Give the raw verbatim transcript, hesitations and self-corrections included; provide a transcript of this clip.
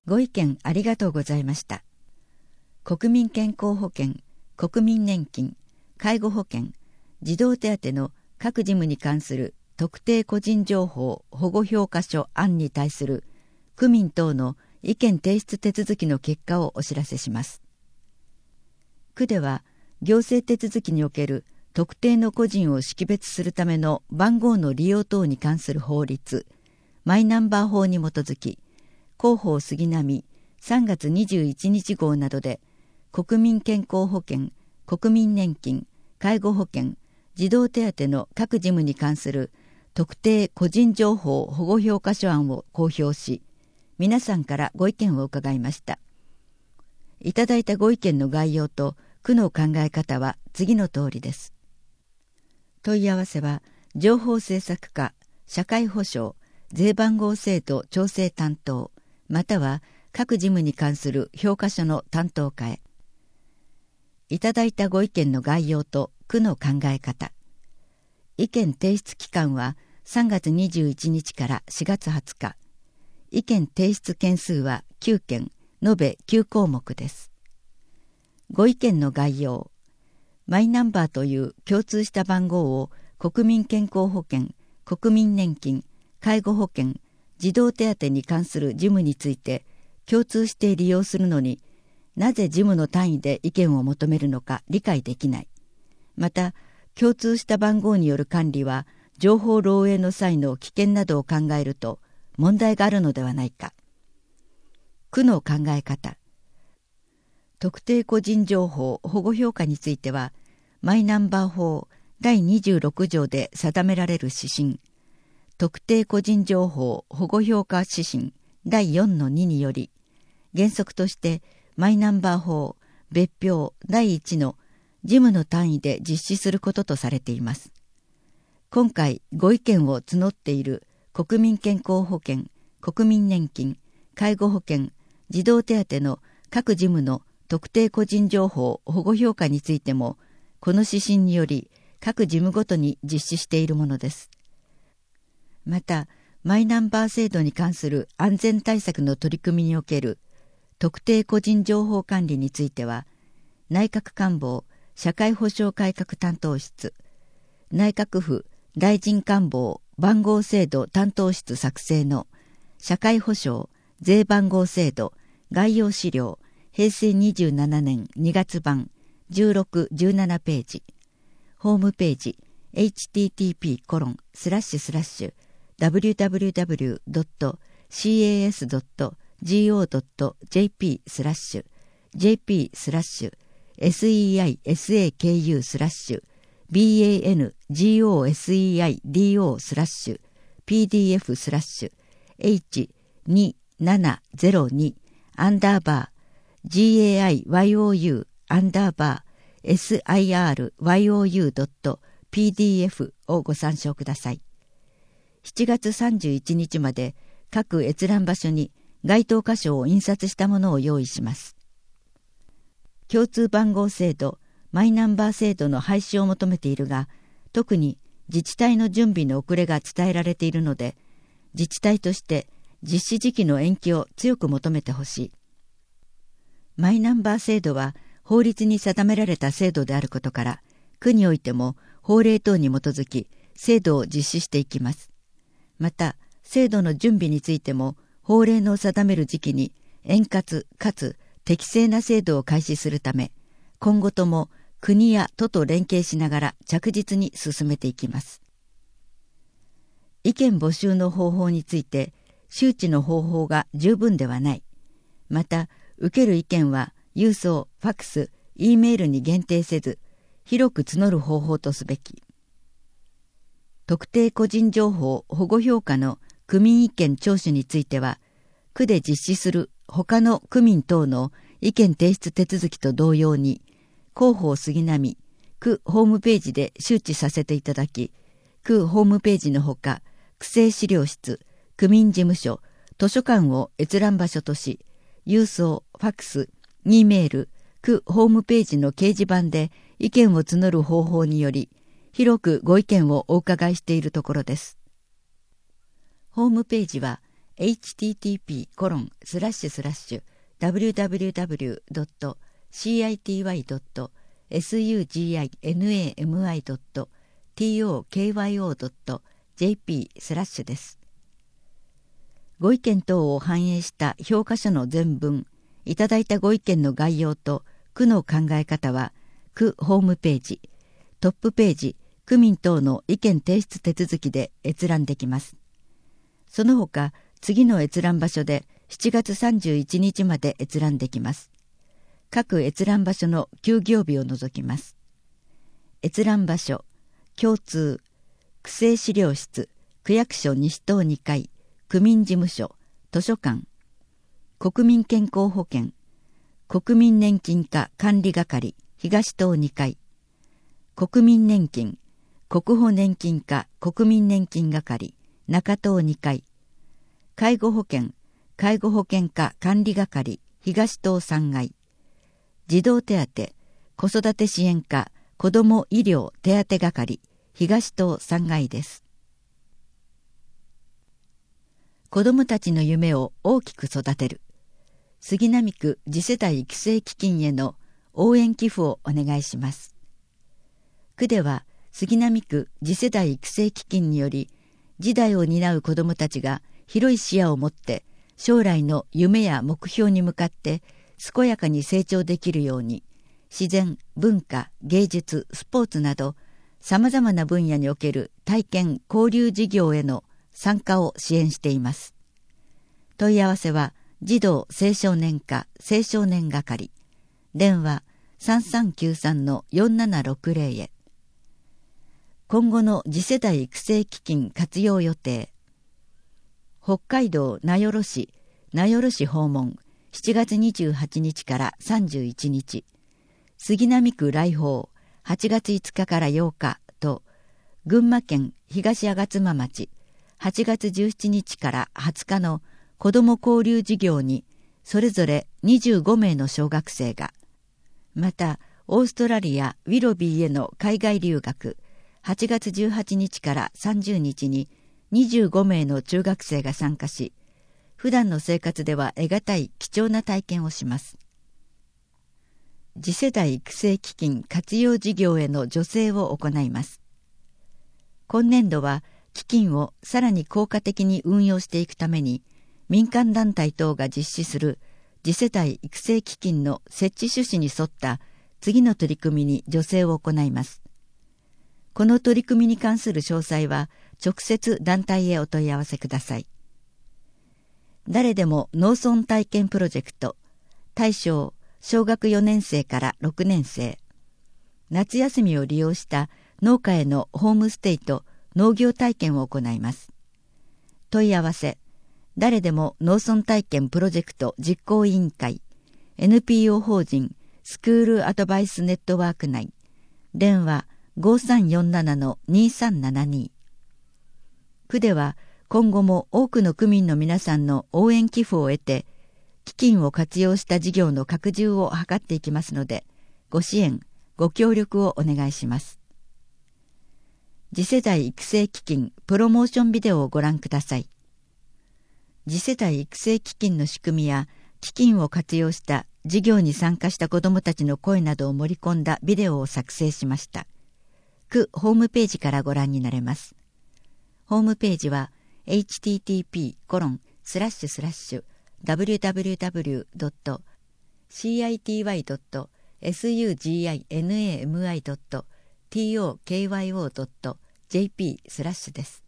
ご意見ありがとうございました。国民健康保険、国民年金、介護保険、児童手当の各事務に関する特定個人情報保護評価書案に対する区民等の意見提出手続きの結果をお知らせします。区では、行政手続きにおける特定の個人を識別するための番号の利用等に関する法律、マイナンバー法に基づき、広報杉並さんがつにじゅういちにち号などで、国民健康保険、国民年金、介護保険、児童手当の各事務に関する特定個人情報保護評価書案を公表し、皆さんからご意見を伺いました。いただいたご意見の概要と区の考え方は次の通りです。問い合わせは、情報政策課、社会保障、税番号制度調整担当、または各事務に関する評価書の担当課へ。いただいたご意見の概要と区の考え方。意見提出期間はさんがつにじゅういちにちからしがつはつか。意見提出件数はきゅうけん、延べきゅうこうもくです。ご意見の概要。マイナンバーという共通した番号を国民健康保険、国民年金、介護保険、児童手当に関する事務について共通して利用するのに、なぜ事務の単位で意見を求めるのか理解できない。また、共通した番号による管理は、情報漏洩の際の危険などを考えると問題があるのではないか。区の考え方。特定個人情報保護評価については、マイナンバー法だいにじゅうろくじょうで定められる指針、特定個人情報保護評価指針だいよんのににより、原則としてマイナンバー法別表だいいちの事務の単位で実施することとされています。今回ご意見を募っている国民健康保険、国民年金、介護保険、児童手当の各事務の特定個人情報保護評価についても、この指針により各事務ごとに実施しているものです。また、マイナンバー制度に関する安全対策の取り組みにおける特定個人情報管理については、内閣官房社会保障改革担当室、内閣府大臣官房番号制度担当室作成の社会保障税番号制度概要資料へいせいにじゅうななねんにがつばんじゅうろく、じゅうななページ、ホームページ エイチティーティーピーコロンスラッシュスラッシュダブリューダブリューダブリュードットシーエーエスドットジーオードットジェーピースラッシュ ジェーピースラッシュ セイカク スラッシュ バンゴスラッシュ ピーディーエフ スラッシュ エイチにーななゼロに アンダーバー ジェーアイワイオーユー アンダーバー エスアイアールワイオーユー ドット ピーディーエフ をご参照ください。しちがつさんじゅういちにちまで各閲覧場所に該当箇所を印刷したものを用意します。共通番号制度、マイナンバー制度の廃止を求めているが、特に自治体の準備の遅れが伝えられているので、自治体として実施時期の延期を強く求めてほしい。マイナンバー制度は法律に定められた制度であることから、区においても法令等に基づき制度を実施していきます。また、制度の準備についても法令の定める時期に円滑かつ適正な制度を開始するため、今後とも国や都と連携しながら着実に進めていきます。意見募集の方法について、周知の方法が十分ではない。また、受ける意見は郵送、ファックス、Eメールに限定せず、広く募る方法とすべき。特定個人情報保護評価の区民意見聴取については、区で実施する他の区民等の意見提出手続きと同様に、広報杉並区ホームページで周知させていただき、区ホームページのほか、区政資料室、区民事務所、図書館を閲覧場所とし、郵送、ファックス、Eメール、区ホームページの掲示板で意見を募る方法により、広くご意見をお伺いしているところです。ホームページはエイチティーティーピーコロンスラッシュスラッシュダブリューダブリューダブリュードットシーアイティーワイドットエスユージーアイエヌエーエムアイドットティーオーケーワイオードットジェーピースラッシュです。ご意見等を反映した評価書の全文、いただいたご意見の概要と区の考え方は、区ホームページ、トップページ、区民等の意見提出手続きで閲覧できます。その他、次の閲覧場所でしちがつさんじゅういちにちまで閲覧できます。各閲覧場所の休業日を除きます。閲覧場所、共通、区政資料室、区役所西棟にかい、区民事務所、図書館、国民健康保険、国民年金課管理係、東棟にかい、国民年金、国保年金課国民年金係、中棟にかい、介護保険、介護保険課管理係、東棟さんがい、児童手当、子育て支援課子ども医療手当係、東棟さんがいです。子どもたちの夢を大きく育てる。杉並区次世代育成基金への応援寄付をお願いします。区では杉並区次世代育成基金により、次代を担う子どもたちが広い視野を持って将来の夢や目標に向かって健やかに成長できるように、自然、文化、芸術、スポーツなどさまざまな分野における体験・交流事業への参加を支援しています。問い合わせは児童青少年課青少年係、電話 さんさんきゅうさんのよんななろくぜろ へ。今後の次世代育成基金活用予定。北海道名寄市名寄市訪問しちがつにじゅうはちにちからさんじゅういちにち、杉並区来訪はちがついつかからようかと、群馬県東吾妻町はちがつじゅうしちにちからはつかの子ども交流事業にそれぞれにじゅうごめいの小学生が、またオーストラリアウィロビーへの海外留学はちがつじゅうはちにちからさんじゅうにちににじゅうごめいの中学生が参加し、普段の生活では得難い貴重な体験をします。次世代育成基金活用事業への助成を行います。今年度は基金をさらに効果的に運用していくために、民間団体等が実施する次世代育成基金の設置趣旨に沿った次の取り組みに助成を行います。この取り組みに関する詳細は直接団体へお問い合わせください。誰でも農村体験プロジェクト、対象小学よねんせいからろくねんせい、夏休みを利用した農家へのホームステイと農業体験を行います。問い合わせ、誰でも農村体験プロジェクト実行委員会、エヌピーオー 法人スクールアドバイスネットワーク内、電話 ごさんよんななのにさんななに。区では今後も多くの区民の皆さんの応援寄付を得て、基金を活用した事業の拡充を図っていきますので、ご支援、ご協力をお願いします。次世代育成基金プロモーションビデオをご覧ください。次世代育成基金の仕組みや基金を活用した事業に参加した子どもたちの声などを盛り込んだビデオを作成しました。区ホームページからご覧になれます。ホームページは エイチティーティーピーコロンスラッシュスラッシュダブリューダブリューダブリュードットシーアイティーワイドットエスユージーアイエヌエーエムアイドットティーオーケーワイオードットジェーピースラッシュです。